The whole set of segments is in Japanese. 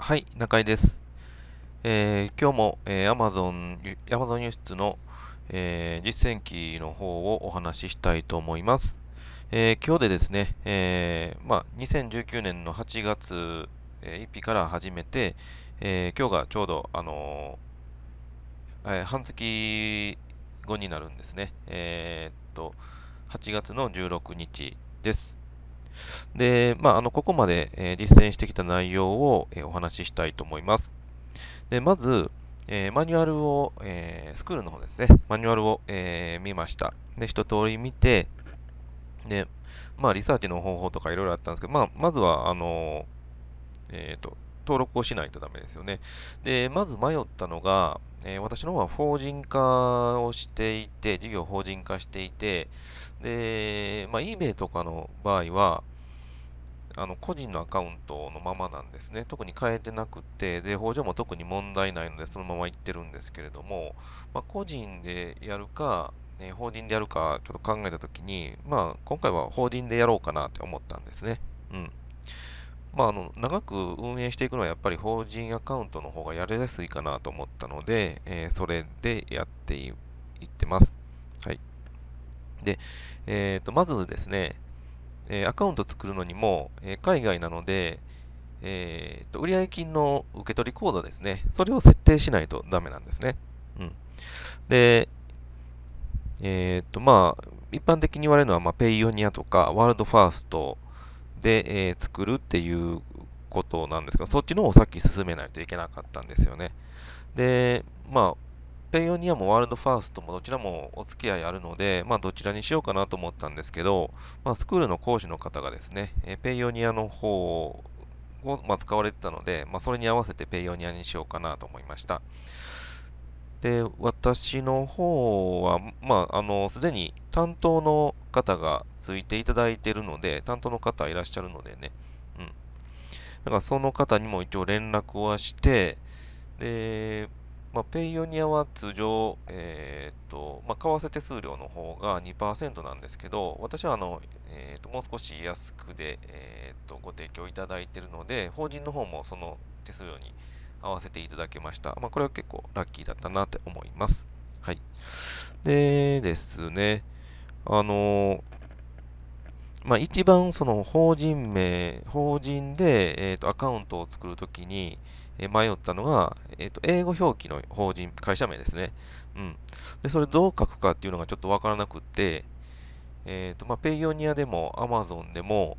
はい、中井です。今日も、Amazon 輸出の、実践記の方をお話ししたいと思います。今日でですね、2019年の8月、1日から始めて、今日がちょうど、半月後になるんですね。8月の16日です。で、ここまで、実践してきた内容を、お話ししたいと思います。で、まず、マニュアルを、スクールの方ですね、マニュアルを、見ました。で、一通り見て、で、リサーチの方法とかいろいろあったんですけど、まずは、登録をしないとダメですよね。で、まず迷ったのが、私の方は法人化をしていて、事業を法人化していて、で、eBay とかの場合は、個人のアカウントのままなんですね。特に変えてなくて、で、法上も特に問題ないので、そのままいってるんですけれども、個人でやるか、法人でやるか、ちょっと考えたときに、今回は法人でやろうかなって思ったんですね。うん。長く運営していくのはやっぱり法人アカウントの方がやりやすいかなと思ったので、それでやっていってます。はい。で、まずですね、アカウント作るのにも、海外なので、売上金の受け取りコードですね。それを設定しないとダメなんですね。うん。で、一般的に言われるのは、ペイオニアとか、ワールドファーストで、作るっていうことなんですけど、そっちの方をさっき進めないといけなかったんですよね。で、ペイオニアもワールドファーストもどちらもお付き合いあるので、どちらにしようかなと思ったんですけど、スクールの講師の方がですね、ペイオニアの方を、使われてたので、それに合わせてペイオニアにしようかなと思いました。で、私の方は、すでに担当の方がついていただいているので、担当の方いらっしゃるのでね、うん。だからその方にも一応連絡はして、で、ペイオニアは通常、為替手数料の方が2%なんですけど、私はもう少し安くで、ご提供いただいているので、法人の方もその手数料に合わせていただけました。これは結構ラッキーだったなって思います。はい。でですね、あの一番その法人で、アカウントを作るときに、迷ったのが、英語表記の会社名ですね。うん。で、それどう書くかっていうのがちょっとわからなくって、ペイオニアでも Amazon でも、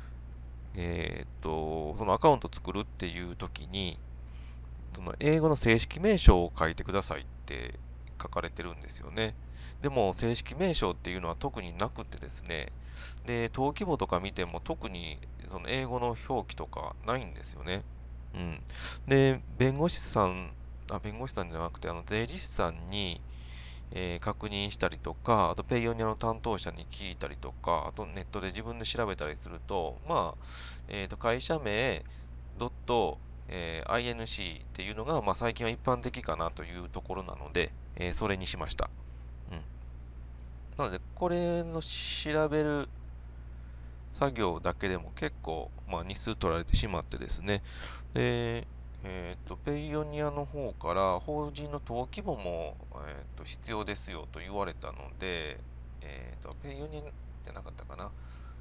そのアカウント作るっていうときに、その英語の正式名称を書いてくださいって書かれてるんですよね。でも正式名称っていうのは特になくてですね、で、登記簿とか見ても特にその英語の表記とかないんですよね。うん。で、弁護士さんじゃなくて、税理士さんに、確認したりとか、あとペイオニアの担当者に聞いたりとか、あとネットで自分で調べたりすると、会社名、ドット、INC っていうのが、最近は一般的かなというところなので、それにしました。うん。なので、これの調べる作業だけでも結構、日数取られてしまってですね。で、ペイオニアの方から法人の登記簿も、必要ですよと言われたので、ペイオニアじゃなかったかな。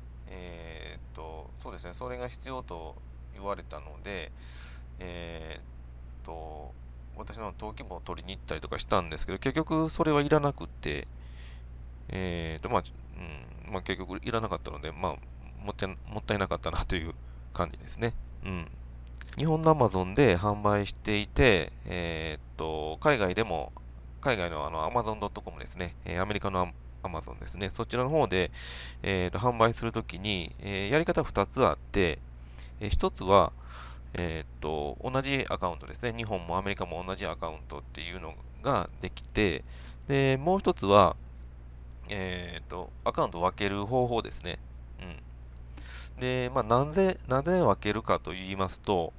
そうですね、それが必要と言われたので、えーっと、私の登記簿を取りに行ったりとかしたんですけど、結局それはいらなくって、結局いらなかったので、もったいなかったなという感じですね。うん。日本の Amazon で販売していて、海外のAmazon.com ですね、アメリカのAmazon ですね、そちらの方で、販売するときに、やり方2つあって、1つは、同じアカウントですね、日本もアメリカも同じアカウントっていうのができて、で、もう1つは、アカウントを分ける方法ですね。うん。で、なんで分けるかと言いますと、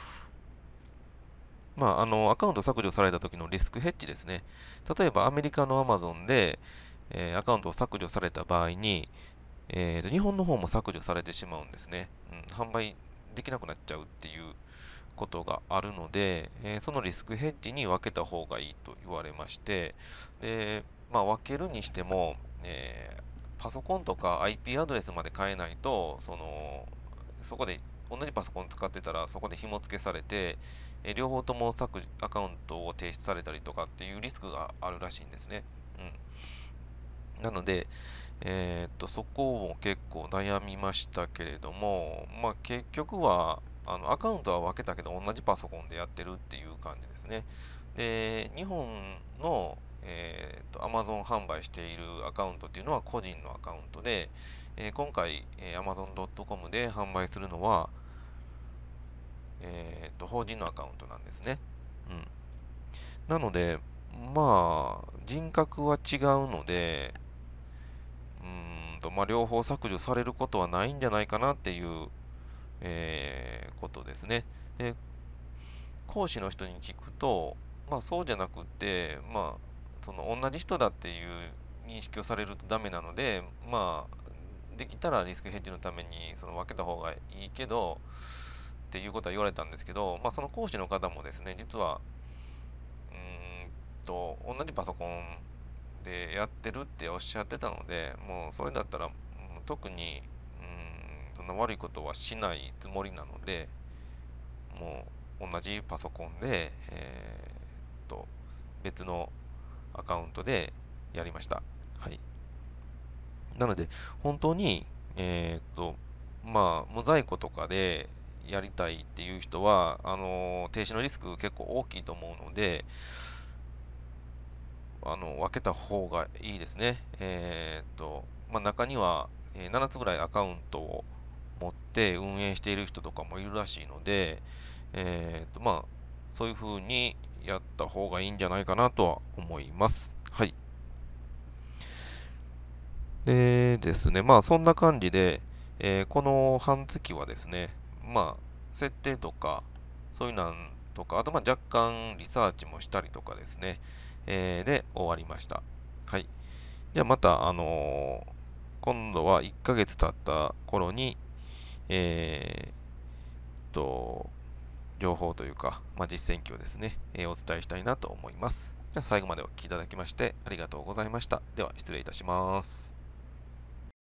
アカウント削除された時のリスクヘッジですね。例えば、アメリカの Amazon で、アカウントを削除された場合に、日本の方も削除されてしまうんですね。うん、販売できなくなっちゃうっていうことがあるので、そのリスクヘッジに分けた方がいいと言われまして、で、分けるにしても、パソコンとか IP アドレスまで変えないと、そこで同じパソコン使ってたらそこで紐付けされて、両方ともアカウントを提出されたりとかっていうリスクがあるらしいんですね。なので、そこも結構悩みましたけれども、結局は、アカウントは分けたけど、同じパソコンでやってるっていう感じですね。で、日本の、Amazon 販売しているアカウントっていうのは個人のアカウントで、今回、Amazon.com で販売するのは、法人のアカウントなんですね。なので、人格は違うので、両方削除されることはないんじゃないかなっていう、ことですね。で、講師の人に聞くと、そうじゃなくて、その同じ人だっていう認識をされるとダメなので、できたらリスクヘッジのためにその分けた方がいいけど、っていうことは言われたんですけど、その講師の方もですね、実は、同じパソコンでやってるっておっしゃってたので、もうそれだったら、特に、そんな悪いことはしないつもりなので、もう同じパソコンで、別のアカウントでやりました。はい。なので、本当に、無在庫とかでやりたいっていう人は、停止のリスク結構大きいと思うので、分けた方がいいですね。中には、7つぐらいアカウントを持って運営している人とかもいるらしいので、そういう風にやった方がいいんじゃないかなとは思います。はい。でですね、そんな感じで、この半月はですね、設定とか、そういうなんとか、あと若干リサーチもしたりとかですね、で終わりました。はい。ではまた、今度は1ヶ月経った頃に、え情報というか、実践記をですね、お伝えしたいなと思います。じゃあ最後までお聞きいただきましてありがとうございました。では失礼いたします。